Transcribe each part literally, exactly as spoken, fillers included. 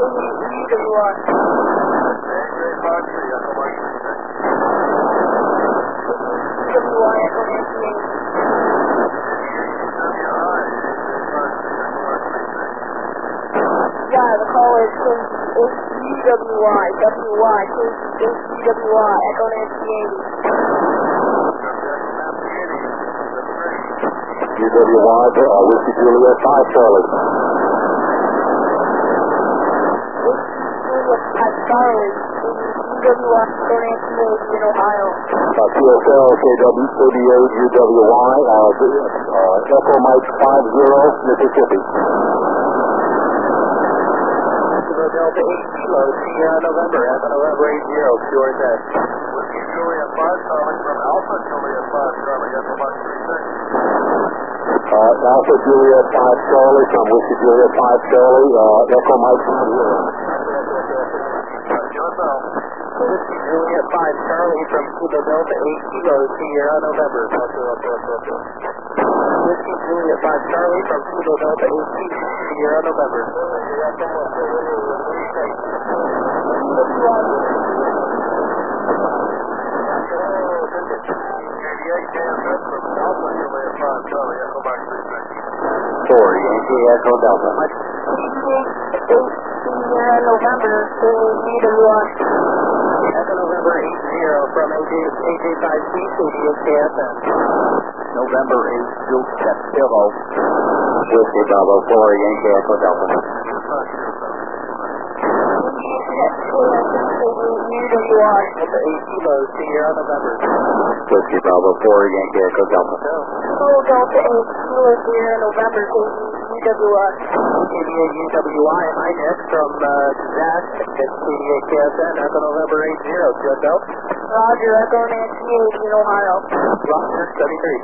U W Y. A J five C, Echo Mike three six. U W Y, Echo Nancy eighty. Yeah, the call is U W Y, W Y, U W Y, Echo Nancy eighty. U W Y, uh, Whiskey Juliet five Charlie. Whiskey Juliet five Charlie, U W Y, Echo Nancy eighty in Ohio. Uh, T S L, K W thirty-eight, U W Y, uh, uh, Echo Mike five zero, Mississippi. Delta eight Kilo, Sierra November, Echo November eight zero, Pure Dead. Whiskey Juliet five Charlie from Alpha Juliet five Charlie, Echo Mike three six. Uh, Alpha Juliet five Charlie from Whiskey Juliet five Charlie, uh, Echo Mike five zero. U S L. Whiskey Juliet five Charlie from Kilo Delta eight Kilo, Sierra November. Whiskey Juliet five Charlie from Kilo Delta eight Kilo, Sierra November. Four, Yankee Echo Delta. Sierra November, U W Y. Echo November eight zero from A J five C, C D S K S N. November eight, Juliet Kilo. Whiskey Bravo four, Yankee Echo Delta. U W Y. Delta eight Kilo, Sierra November. Whiskey Bravo four, Yankee Echo Delta. Kilo Delta eight Kilo, Sierra November, U W Y. K D A U W Y, hi Nick, from uh, Zach at C D A K S N, Echo November eight zero, U S L. Roger, Echo Nancy eighty in Ohio. Roger, seventy-three.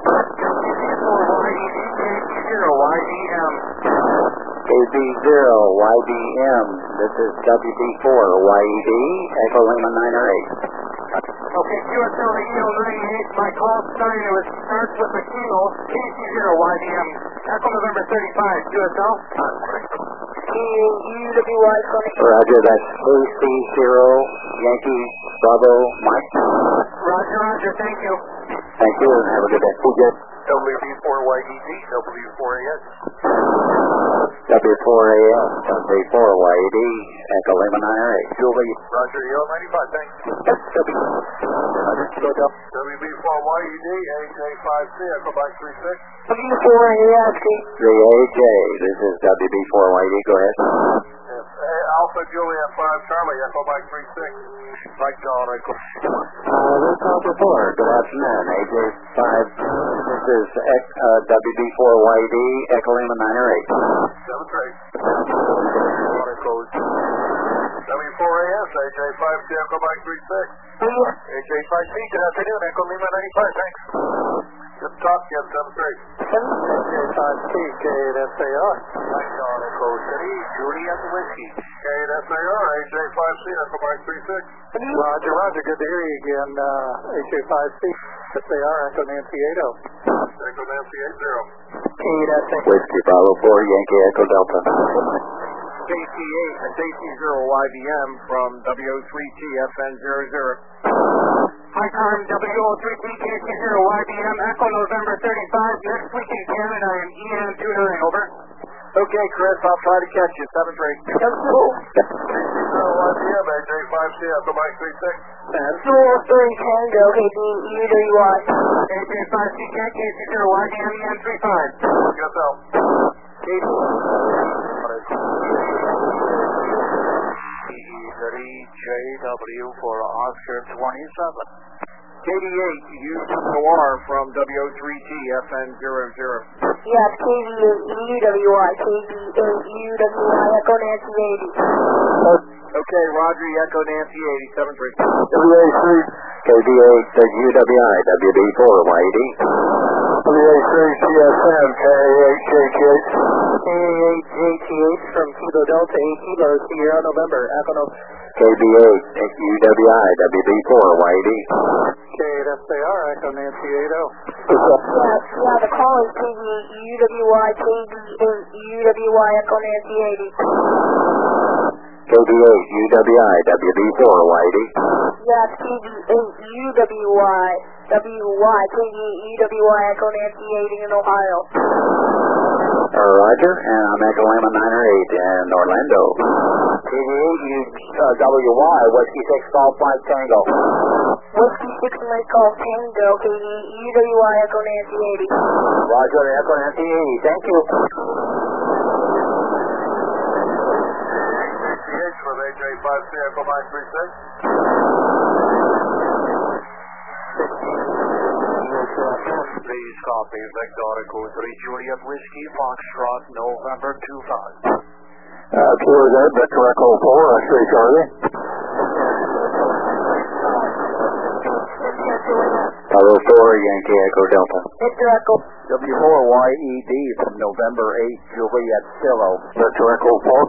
zero Y D M. K B zero, Y D M. This is W B four, Y E D, Echo Lima nine oh eight. Okay, U S L to E O ninety-eight, my call sign, it was starts with a kilo, K C zero Y D M. Echo November thirty-five, U S L. U W Y, Roger, that's K C zero, Yankee Bravo Mike. Roger, Roger, thank you. Thank you, and have a good day. Good. W B four Y E D, W four A S. W four A S, W four Y E D, Echo Lima nine oh eight. Julie. Roger, E O ninety-five, thanks. W B four Y E D, A J five C, Echo Mike three six. W four A S. three A J, this is W B four Y E D, go ahead. Yes, Alpha Juliet five Charlie, Echo Mike three six. Mike John, Echo. Uh, this is report. Good afternoon, A J five, this is uh, W B four Y E D, Echo Lima nine oh eight. seven three. W four A S, A J five C, Echo Mike three six. A J five C, good afternoon, Echo Lima ninety-five, thanks. Good talk, yes, seven three. A J five C, K eight S A R. Mike John, Echo City, Juliet Whiskey. K eight S A R, A J five C, Echo Mike three six. Roger, Roger, good to hear you again, uh, A J five C, S A R, Echo Nancy eight oh. Echo Nancy eight zero. K eight S A R. Whiskey Bravo four, Yankee Echo Delta. J C eight and J C zero Y B M from W O three T F N zero zero. Hi, time W O three T J C zero Y B M, Echo November thirty-five. Next week in Canada, I am E N two nine, over. Okay, Chris, I'll try to catch you. seven three. W zero Y B M, A J five C, Echo Mike three six. three Tango, K D U W Y. A J five C, K C zero Y B M, E N three five. Yes, L. K D. J W for Oscar twenty-seven. K D eight, U W R from W O three T F N zero zero. Yes, K D eight U W Y, K D eight U W Y, Echo Nancy eighty. Okay, Roger, Echo Nancy eighty, seven three. W A three, K D eight, U W I, W B four Y E D. W A three, T S M, K eight, J T H. K eight, J T H from Kilo Delta eight Kilo, Sierra November, Echo November. K B eight, U W I, W B four Y E D. K eight S A R, Echo Nancy eight oh. Yes, yeah, the call is K D eight U W Y, K D eight U W Y, Echo Nancy eighty. K D eight U W I W B four Y D. Yeah, K D eight U W Y W Y, K D eight U W Y, Echo Nancy eight in Ohio. Uh, Roger, and I'm Echo Lima nine or eight in Orlando. K D eight U W Y, Whiskey six Golf Mike Tango. Whiskey six Mike Golf Tango, K D eight U W Y, Echo Nancy eighty. Roger, Echo Nancy eighty, thank you. With A J five C Echo Mike three six. Please copy Victor Echo three Juliet Whiskey Foxtrot November two five. Uh, Kilo Z, Victor Echo four, X-ray Charlie. Bravo four, Yankee Echo Delta. Victor Echo. W four Y E D from November eight Juliet Silo. Victor Echo four.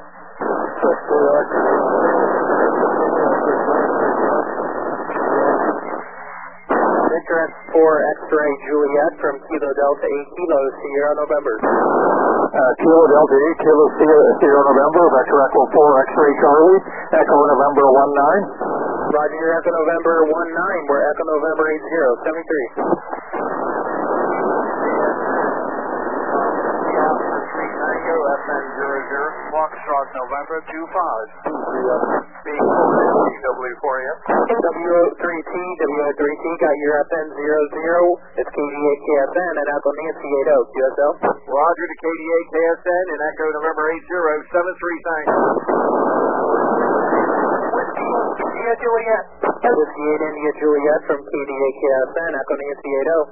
Victor four X-ray Juliet from Kilo Delta eight Kilo Sierra November. Uh, Kilo Delta eight Kilo Sierra, Sierra November, Victor Echo four X-ray Charlie, Echo November one nine. Roger, you're Echo November one nine, we're Echo November eight zero, seventy-three. F N zero zero, Foxtrot November two five. W four A S. W O three T, W O three T, got your F N zero zero, it's K D eight K S N and Echo Nancy eight zero, Q S L. Roger to K D eight K S N and Echo November eight zero, seven three, thanks. India Juliet. Whiskey eight India Juliet from K D eight K S N, Echo Nancy eight zero.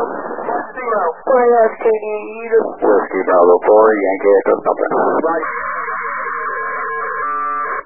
Zero. K D eight U W Y. Whiskey Bravo four, Yankee Echo Delta. Right.